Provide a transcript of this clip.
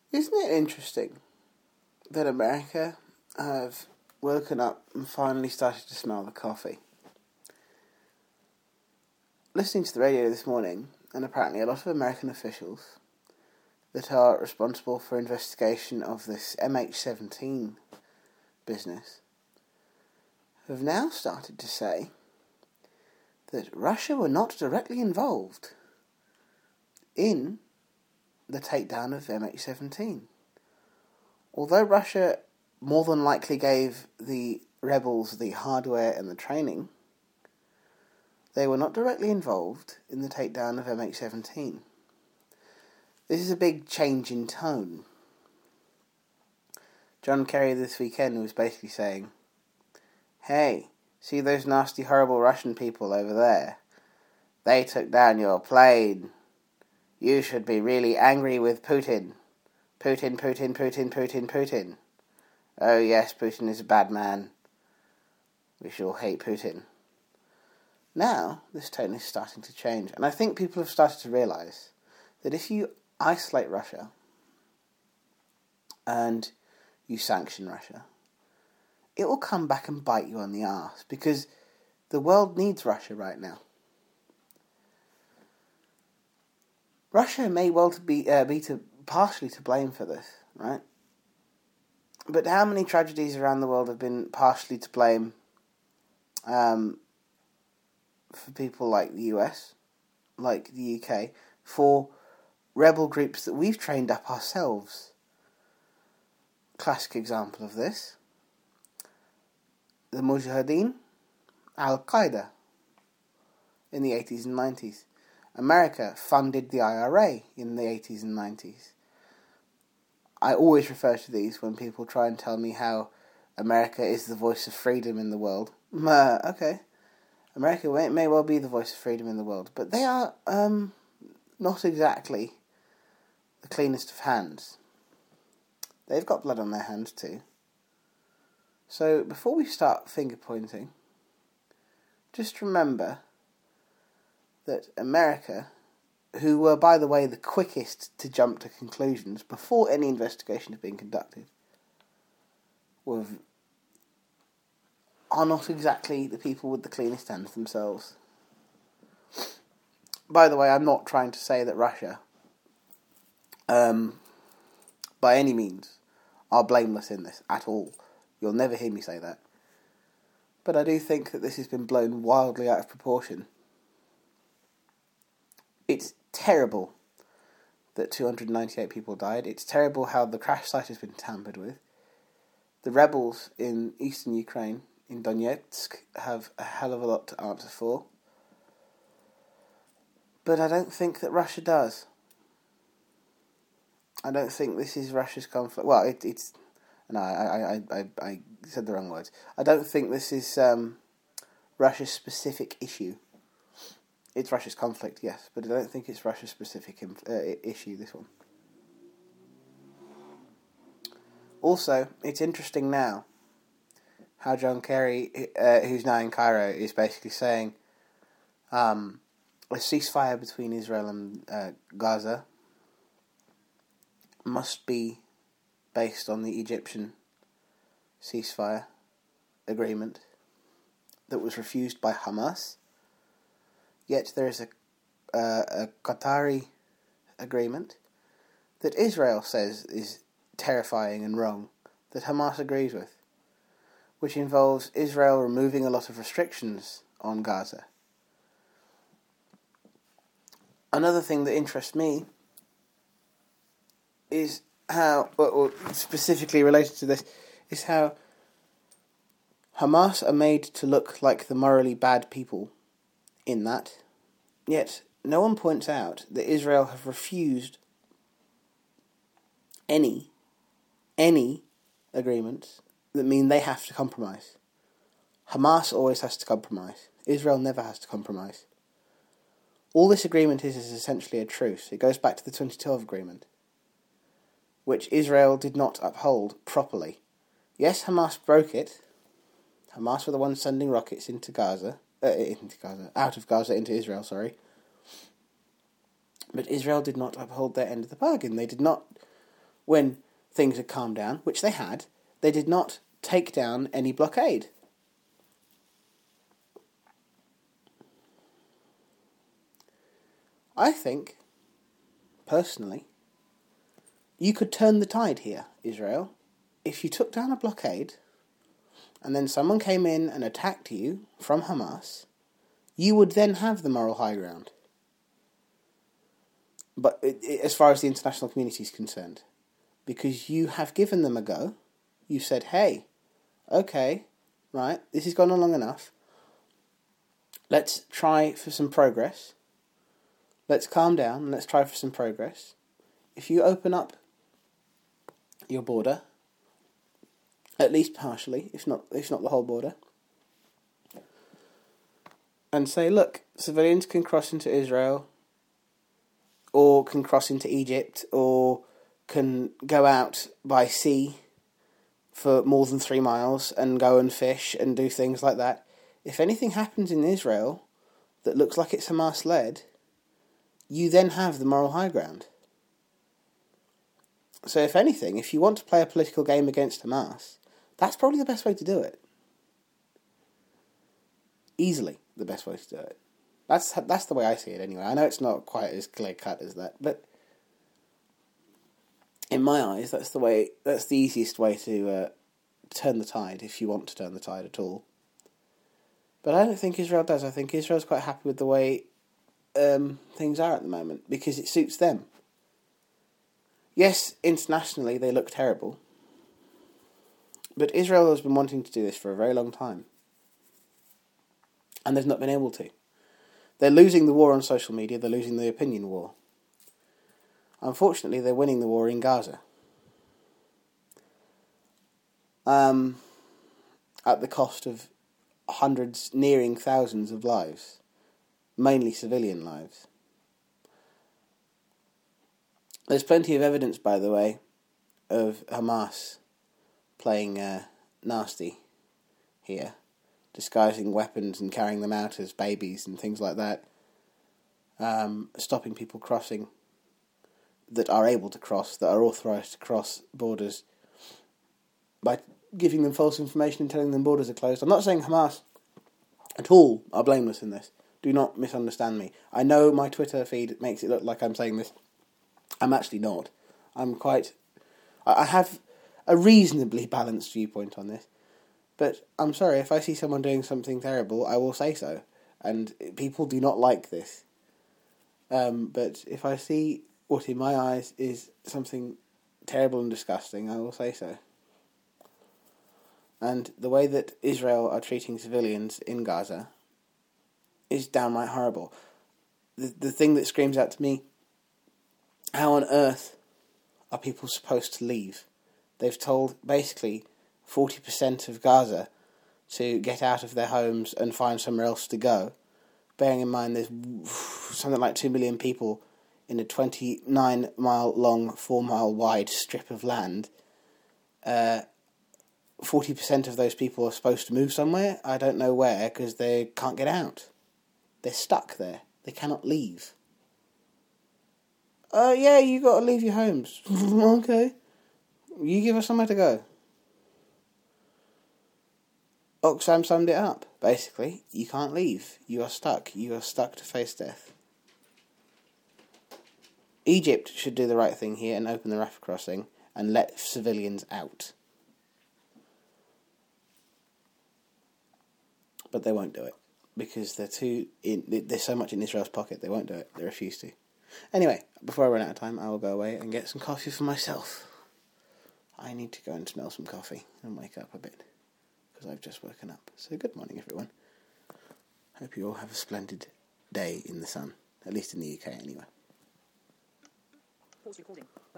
Isn't it interesting that America have woken up and finally started to smell the coffee? Listening to the radio this morning, and apparently a lot of American officials that are responsible for investigation of this MH17 business have now started to say that Russia were not directly involved in the takedown of MH17. Although Russia more than likely gave the rebels the hardware and the training, they were not directly involved in the takedown of MH17. This is a big change in tone. John Kerry this weekend was basically saying, "Hey, see those nasty, horrible Russian people over there? They took down your plane. You should be really angry with Putin. Putin. Oh yes, Putin is a bad man. We should all hate Putin." Now, this tone is starting to change, and I think people have started to realise that if you isolate Russia and you sanction Russia, it will come back and bite you on the arse, because the world needs Russia right now. Russia may well be partially to blame for this, right? But how many tragedies around the world have been partially to blame for people like the US, like the UK, for rebel groups that we've trained up ourselves? Classic example of this: the Mujahideen, Al-Qaeda, in the 80s and 90s. America funded the IRA in the 80s and 90s. I always refer to these when people try and tell me how America is the voice of freedom in the world. Okay, America may well be the voice of freedom in the world, but they are not exactly the cleanest of hands. They've got blood on their hands too. So before we start finger pointing, just remember that America, who were, by the way, the quickest to jump to conclusions before any investigation had been conducted, are not exactly the people with the cleanest hands themselves. By the way, I'm not trying to say that Russia, by any means, are blameless in this at all. You'll never hear me say that. But I do think that this has been blown wildly out of proportion. It's terrible that 298 people died. It's terrible how the crash site has been tampered with. The rebels in eastern Ukraine, in Donetsk, have a hell of a lot to answer for. But I don't think that Russia does. I don't think this is Russia's conflict. Well, it's... No, I said the wrong words. I don't think this is Russia's specific issue. It's Russia's conflict, yes, but I don't think it's Russia's specific issue, this one. Also, it's interesting now how John Kerry, who's now in Cairo, is basically saying a ceasefire between Israel and Gaza must be based on the Egyptian ceasefire agreement that was refused by Hamas. Yet there is a Qatari agreement that Israel says is terrifying and wrong, that Hamas agrees with, which involves Israel removing a lot of restrictions on Gaza. Another thing that interests me is how, or specifically related to this, is how Hamas are made to look like the morally bad people in that, yet no one points out that Israel have refused any agreements that mean they have to compromise. Hamas always has to compromise. Israel never has to compromise. All this agreement is essentially a truce. It goes back to the 2012 agreement, which Israel did not uphold properly. Yes, Hamas broke it. Hamas were the ones sending rockets out of Gaza into Israel, But Israel did not uphold their end of the bargain. They did not when things had calmed down, which they had, they did not take down any blockade. I think, personally, you could turn the tide here, Israel. If you took down a blockade, and then someone came in and attacked you from Hamas, you would then have the moral high ground. But as far as the international community is concerned, because you have given them a go, you said, hey, okay, right, this has gone on long enough. Let's try for some progress. Let's calm down and let's try for some progress. If you open up your border, at least partially, if not the whole border, and say, look, civilians can cross into Israel, or can cross into Egypt, or can go out by sea for more than 3 miles and go and fish and do things like that. If anything happens in Israel that looks like it's Hamas-led, you then have the moral high ground. So if anything, if you want to play a political game against Hamas, that's probably the best way to do it. Easily the best way to do it. That's the way I see it anyway. I know it's not quite as clear-cut as that, but in my eyes, that's the easiest way to turn the tide, if you want to turn the tide at all. But I don't think Israel does. I think Israel's quite happy with the way things are at the moment, because it suits them. Yes, internationally they look terrible, but Israel has been wanting to do this for a very long time, and they've not been able to. They're losing the war on social media, they're losing the opinion war. Unfortunately, they're winning the war in Gaza. At the cost of hundreds, nearing thousands of lives, mainly civilian lives. There's plenty of evidence, by the way, of Hamas playing nasty here, disguising weapons and carrying them out as babies and things like that, stopping people crossing that are able to cross, that are authorised to cross borders, by giving them false information and telling them borders are closed. I'm not saying Hamas at all are blameless in this. Do not misunderstand me. I know my Twitter feed makes it look like I'm saying this. I'm actually not. I have a reasonably balanced viewpoint on this. But I'm sorry, if I see someone doing something terrible, I will say so. And people do not like this. But if I see what in my eyes is something terrible and disgusting, I will say so. And the way that Israel are treating civilians in Gaza is downright horrible. The thing that screams out to me, how on earth are people supposed to leave? They've told basically 40% of Gaza to get out of their homes and find somewhere else to go. Bearing in mind there's something like 2 million people in a 29-mile long, 4-mile wide strip of land. 40% of those people are supposed to move somewhere. I don't know where, because they can't get out. They're stuck there. They cannot leave. Yeah, you got to leave your homes. Okay. You give us somewhere to go. Oxfam summed it up. Basically, you can't leave. You are stuck. You are stuck to face death. Egypt should do the right thing here and open the Rafah crossing and let civilians out. But they won't do it, because there's so much in Israel's pocket, they won't do it. They refuse to. Anyway, before I run out of time, I will go away and get some coffee for myself. I need to go and smell some coffee and wake up a bit, because I've just woken up. So good morning, everyone. Hope you all have a splendid day in the sun, at least in the UK anyway. Pause recording.